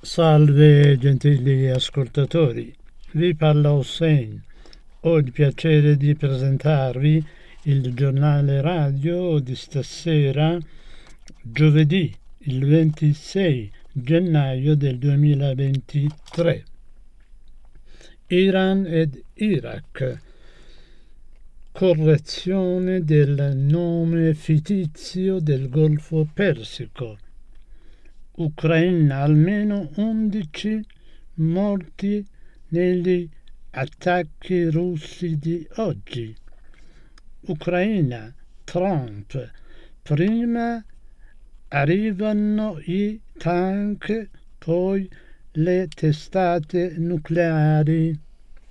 Salve gentili ascoltatori, vi parla Hossein. Ho il piacere di presentarvi il giornale radio di stasera, giovedì, il 26 gennaio del 2023. Iran ed Iraq. Correzione del nome fittizio del Golfo Persico. Ucraina, almeno 11 morti negli attacchi russi di oggi. Ucraina, Trump, prima arrivano i tank, poi le testate nucleari.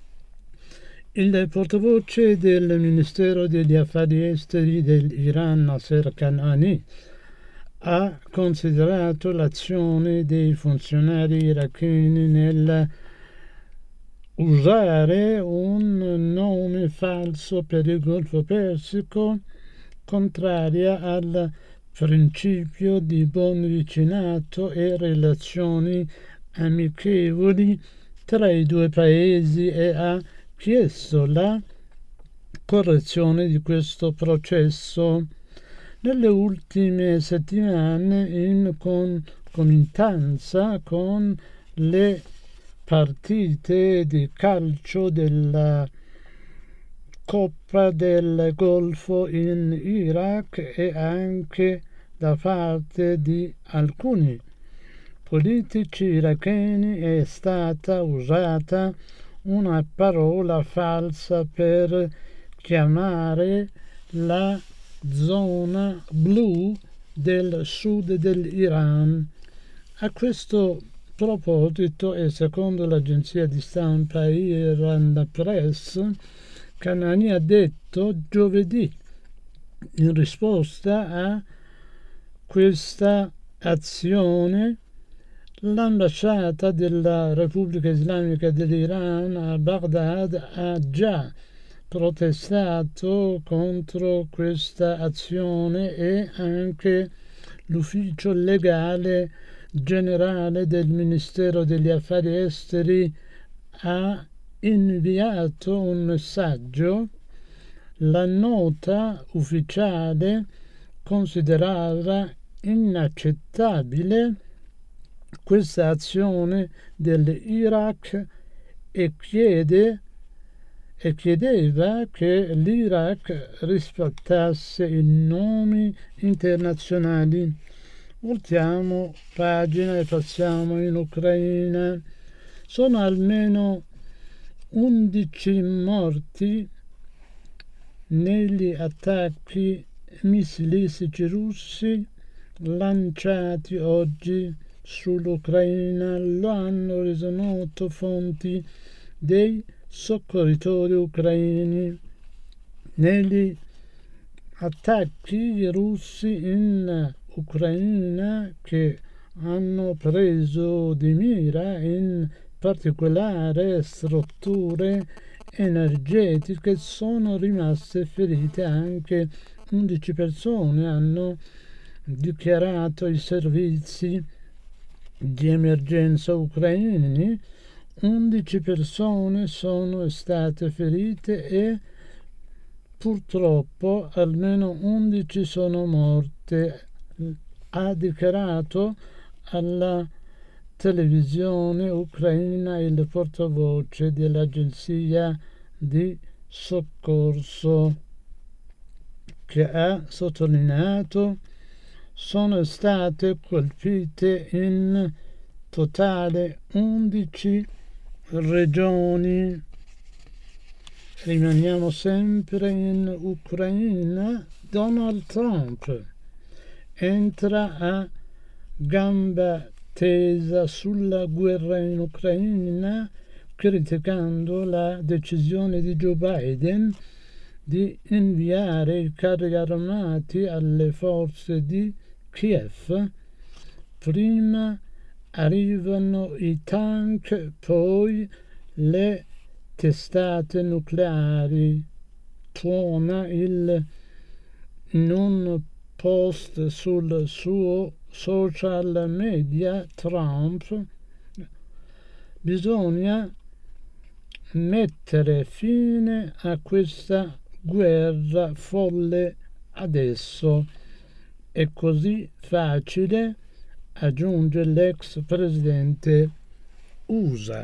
Il portavoce del Ministero degli Affari Esteri dell'Iran, Nasser Kanani, ha considerato l'azione dei funzionari iracheni nel usare un nome falso per il Golfo Persico contraria al principio di buon vicinato e relazioni amichevoli tra i due paesi e ha chiesto la correzione di questo processo. Nelle ultime settimane, in concomitanza con le partite di calcio della Coppa del Golfo in Iraq e anche da parte di alcuni politici iracheni è stata usata una parola falsa per chiamare la zona blu del sud dell'Iran. A questo proposito, e secondo l'agenzia di stampa Iran Press, Kanani ha detto giovedì, in risposta a questa azione, l'ambasciata della Repubblica Islamica dell'Iran a Baghdad ha già protestato contro questa azione e anche l'ufficio legale generale del Ministero degli Affari Esteri ha inviato un messaggio. La nota ufficiale considerava inaccettabile questa azione dell'Iraq e chiedeva che l'Iraq rispettasse i nomi internazionali. Voltiamo pagina e passiamo in Ucraina. Sono almeno 11 morti negli attacchi missilistici russi lanciati oggi sull'Ucraina, lo hanno reso noto fonti dei soccorritori ucraini. Negli attacchi russi in Ucraina, che hanno preso di mira in particolare strutture energetiche, sono rimaste ferite anche 11 persone, hanno dichiarato i servizi di emergenza ucraini. 11 persone sono state ferite e purtroppo almeno 11 sono morte, ha dichiarato alla televisione ucraina il portavoce dell'agenzia di soccorso, che ha sottolineato sono state colpite in totale 11 regioni. Rimaniamo sempre in Ucraina. Donald Trump entra a gamba tesa sulla guerra in Ucraina, criticando la decisione di Joe Biden di inviare i carri armati alle forze di Kiev. Prima arrivano i tank, poi le testate nucleari. Tuona in un post sul suo social media Trump Bisogna mettere fine a questa guerra folle adesso. È così facile, aggiunge l'ex presidente USA.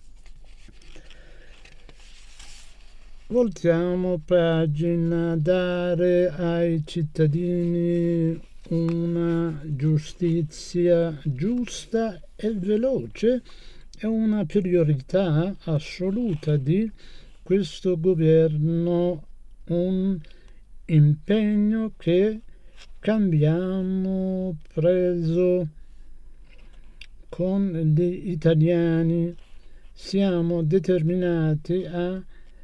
Voltiamo pagina. Dare ai cittadini una giustizia giusta e veloce è una priorità assoluta di questo governo, un impegno che abbiamo preso con gli italiani. Siamo determinati a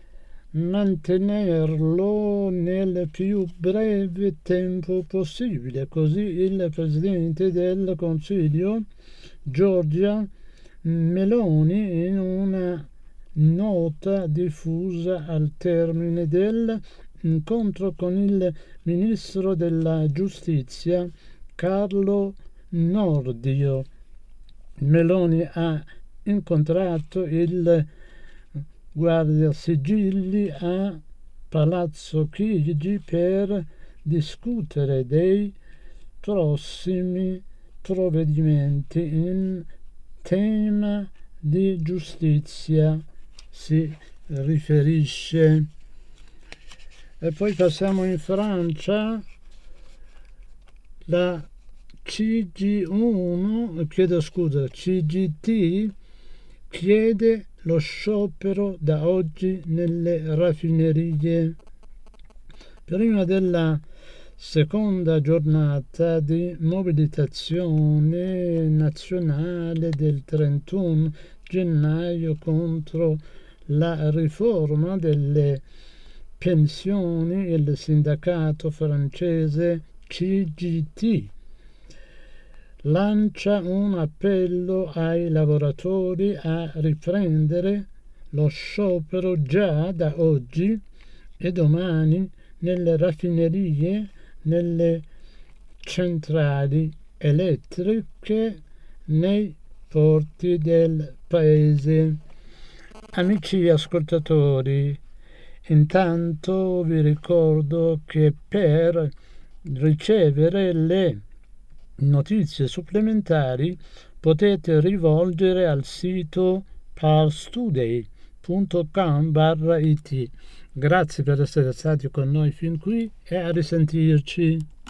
mantenerlo nel più breve tempo possibile. Così il Presidente del Consiglio, Giorgia Meloni, in una nota diffusa al termine dell'incontro con il Ministro della Giustizia, Carlo Nordio. Meloni ha incontrato il Guardasigilli a Palazzo Chigi per discutere dei prossimi provvedimenti in tema di giustizia, si riferisce. E poi passiamo in Francia. La CGT chiede lo sciopero da oggi nelle raffinerie. Prima della seconda giornata di mobilitazione nazionale del 31 gennaio contro la riforma delle pensioni, il sindacato francese CGT lancia un appello ai lavoratori a riprendere lo sciopero già da oggi e domani nelle raffinerie, nelle centrali elettriche, nei porti del paese. Amici ascoltatori, intanto vi ricordo che per ricevere le notizie supplementari potete rivolgere al sito parstoday.com/it. Grazie per essere stati con noi fin qui e a risentirci.